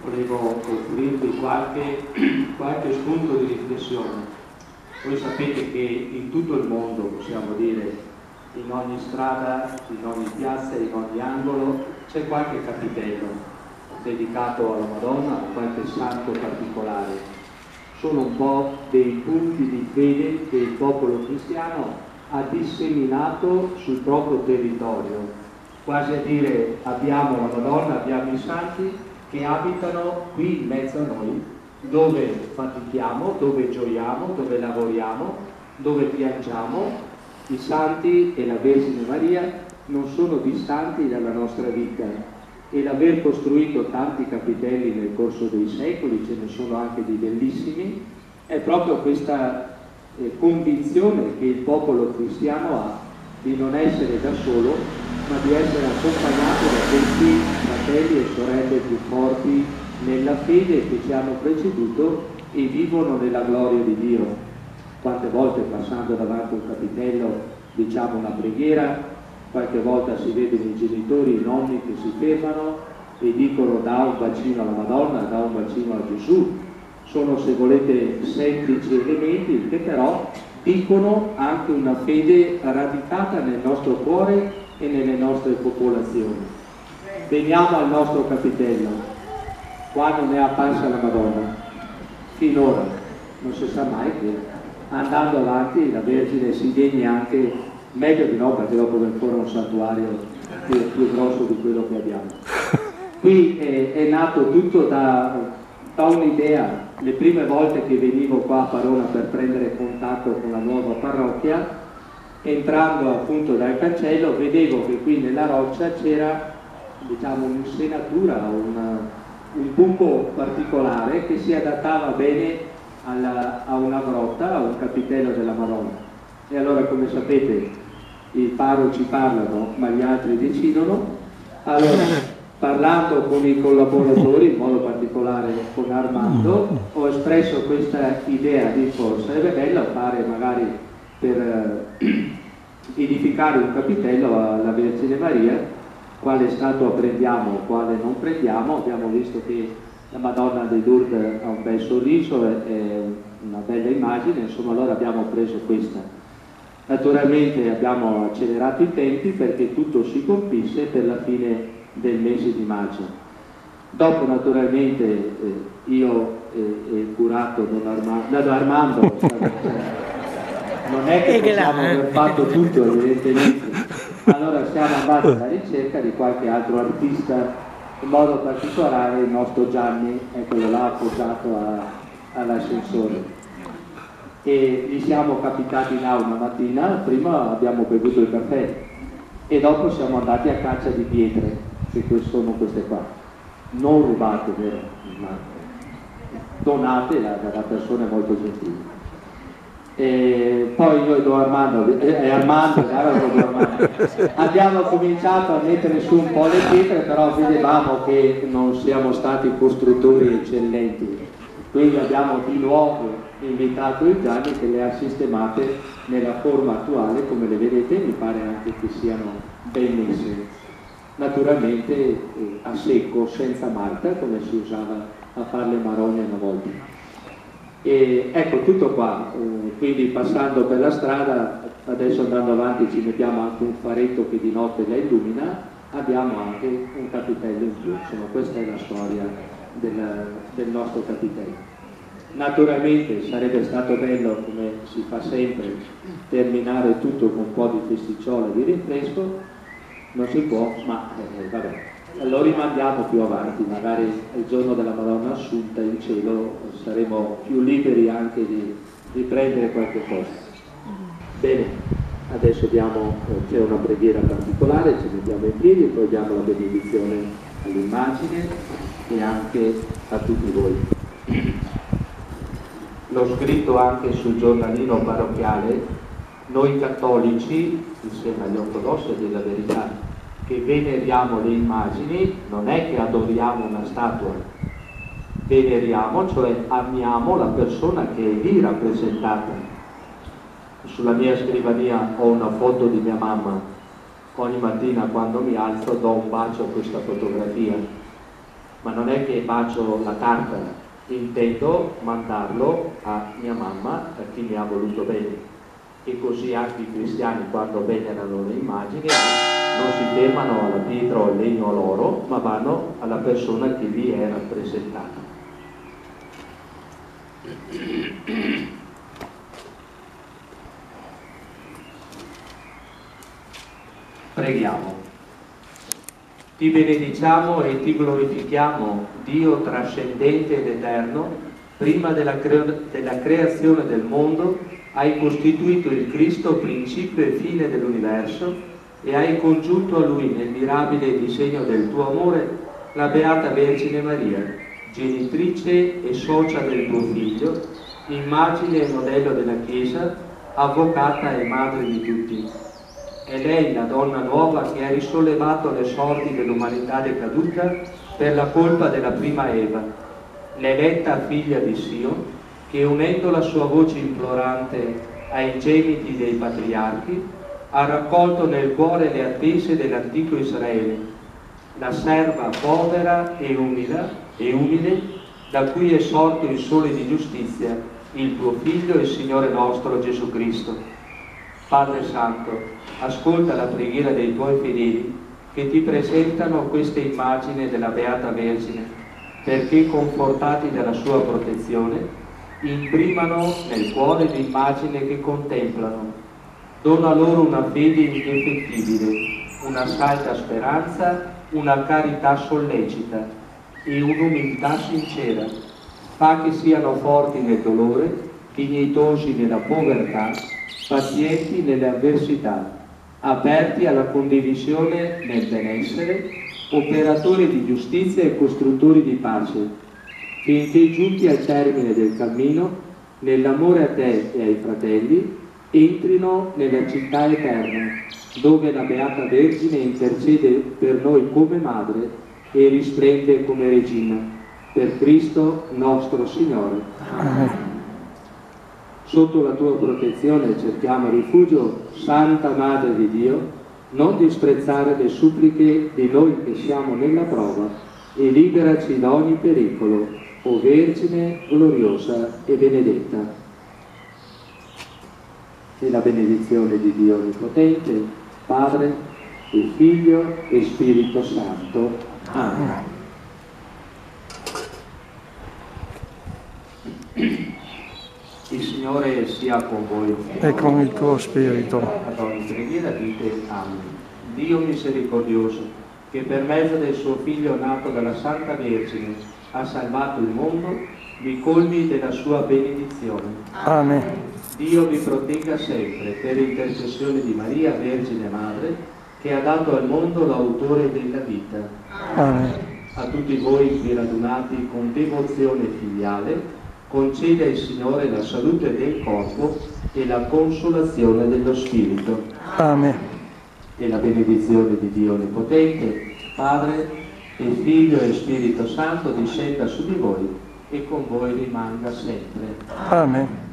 volevo offrirvi qualche spunto di riflessione. Voi sapete che in tutto il mondo, possiamo dire, in ogni strada, in ogni piazza, in ogni angolo, c'è qualche capitello dedicato alla Madonna o qualche santo particolare. Sono un po' dei punti di fede che il popolo cristiano ha disseminato sul proprio territorio, quasi a dire: abbiamo la Madonna, abbiamo i santi che abitano qui in mezzo a noi, dove fatichiamo, dove gioiamo, dove lavoriamo, dove piangiamo. I santi e la Vergine Maria non sono distanti dalla nostra vita, e l'aver costruito tanti capitelli nel corso dei secoli, ce ne sono anche di bellissimi, è proprio questa convinzione che il popolo cristiano ha di non essere da solo, ma di essere accompagnato da questi fratelli e sorelle più forti nella fede che ci hanno preceduto e vivono nella gloria di Dio. Quante volte passando davanti a un capitello diciamo una preghiera, qualche volta si vedono i genitori, i nonni che si fermano e dicono: da un bacino alla Madonna, da un bacino a Gesù. Sono, se volete, semplici elementi che però dicono anche una fede radicata nel nostro cuore e nelle nostre popolazioni. Veniamo al nostro capitello. Quando ne è apparsa la Madonna? Finora non si sa mai che andando avanti la Vergine si degni anche, meglio di no, perché dopo viene ancora un santuario più grosso di quello che abbiamo. Qui è nato tutto da un'idea. Le prime volte che venivo qua a Parona per prendere contatto con la nuova parrocchia, entrando appunto dal cancello, vedevo che qui nella roccia c'era, diciamo, un'insenatura, un buco particolare che si adattava bene a una grotta, a un capitello della Madonna. E allora, come sapete, i parroci parlano, ma gli altri decidono. Allora, parlando con i collaboratori, in modo particolare con Armando, ho espresso questa idea di forse sarebbe bello fare magari per edificare un capitello alla Vergine Maria. Quale statua prendiamo, quale non prendiamo. Abbiamo visto che la Madonna di Lourdes ha un bel sorriso, è una bella immagine, insomma, allora abbiamo preso questa. Naturalmente abbiamo accelerato i tempi perché tutto si compisse per la fine del mese di maggio. Dopo naturalmente io e il curato Don Armando non è che possiamo aver fatto tutto, evidentemente. Allora siamo andati alla ricerca di qualche altro artista, in modo particolare il nostro Gianni, eccolo là appoggiato all'ascensore. E gli siamo capitati là una mattina, prima abbiamo bevuto il caffè e dopo siamo andati a caccia di pietre, che sono queste qua, non rubate, vero, ma donate da persone molto gentili. E poi io e Don Armando, abbiamo cominciato a mettere su un po' le pietre, però vedevamo che non siamo stati costruttori eccellenti, quindi abbiamo di nuovo invitato il Gianni che le ha sistemate nella forma attuale, come le vedete. Mi pare anche che siano ben messe, naturalmente a secco, senza malta, come si usava a fare le marogne una volta. E ecco tutto qua. Quindi passando per la strada, adesso andando avanti ci mettiamo anche un faretto che di notte la illumina, abbiamo anche un capitello in più. Insomma, questa è la storia del nostro capitello. Naturalmente sarebbe stato bello, come si fa sempre, terminare tutto con un po' di festicciola di rinfresco, non si può, ma vabbè, lo rimandiamo più avanti, magari il giorno della Madonna Assunta in cielo saremo più liberi anche di riprendere qualche cosa. Bene, adesso c'è una preghiera particolare, ci mettiamo in piedi e poi diamo la benedizione all'immagine e anche a tutti voi. L'ho scritto anche sul giornalino parrocchiale: noi cattolici, insieme agli ortodossi della verità, che veneriamo le immagini, non è che adoriamo una statua, veneriamo, cioè amiamo la persona che è lì rappresentata. Sulla mia scrivania ho una foto di mia mamma, ogni mattina quando mi alzo do un bacio a questa fotografia. ma non è che faccio la carta, intendo mandarlo a mia mamma, a chi mi ha voluto bene. E così anche i cristiani, quando venerano le immagini, non si fermano alla pietra o al legno o all'oro, ma vanno alla persona che lì è rappresentata. Preghiamo. Ti benediciamo e ti glorifichiamo, Dio trascendente ed eterno, prima della creazione del mondo hai costituito il Cristo principio e fine dell'universo e hai congiunto a Lui nel mirabile disegno del tuo amore la Beata Vergine Maria, genitrice e socia del tuo Figlio, immagine e modello della Chiesa, avvocata e madre di tutti. È lei la donna nuova che ha risollevato le sorti dell'umanità decaduta per la colpa della prima Eva, l'eletta figlia di Sion, che unendo la sua voce implorante ai gemiti dei patriarchi, ha raccolto nel cuore le attese dell'antico Israele, la serva povera e umile, da cui è sorto il sole di giustizia, il tuo Figlio e Signore nostro Gesù Cristo. Padre Santo, ascolta la preghiera dei tuoi fedeli che ti presentano questa immagine della Beata Vergine, perché confortati dalla sua protezione, imprimano nel cuore l'immagine che contemplano. Dona loro una fede indefettibile, una salda speranza, una carità sollecita e un'umiltà sincera. Fa che siano forti nel dolore, dignitosi nella povertà, pazienti nelle avversità, aperti alla condivisione nel benessere, operatori di giustizia e costruttori di pace, finché giunti al termine del cammino, nell'amore a te e ai fratelli, entrino nella città eterna, dove la Beata Vergine intercede per noi come madre e risplende come regina. Per Cristo nostro Signore. Amen. Sotto la tua protezione cerchiamo rifugio, Santa Madre di Dio, non disprezzare le suppliche di noi che siamo nella prova e liberaci da ogni pericolo, o Vergine gloriosa e benedetta. E la benedizione di Dio Onnipotente, Padre e Figlio e Spirito Santo. Amen. Il Signore sia con voi. E con il tuo spirito. Ad ogni preghiera dite Amen. Dio misericordioso, che per mezzo del suo Figlio nato dalla Santa Vergine ha salvato il mondo, vi colmi della sua benedizione. Amen. Dio vi protegga sempre per intercessione di Maria, Vergine Madre, che ha dato al mondo l'autore della vita. Amen. A tutti voi qui radunati con devozione filiale, conceda il Signore la salute del corpo e la consolazione dello spirito. Amen. E la benedizione di Dio Onnipotente, Padre e Figlio e Spirito Santo discenda su di voi e con voi rimanga sempre. Amen.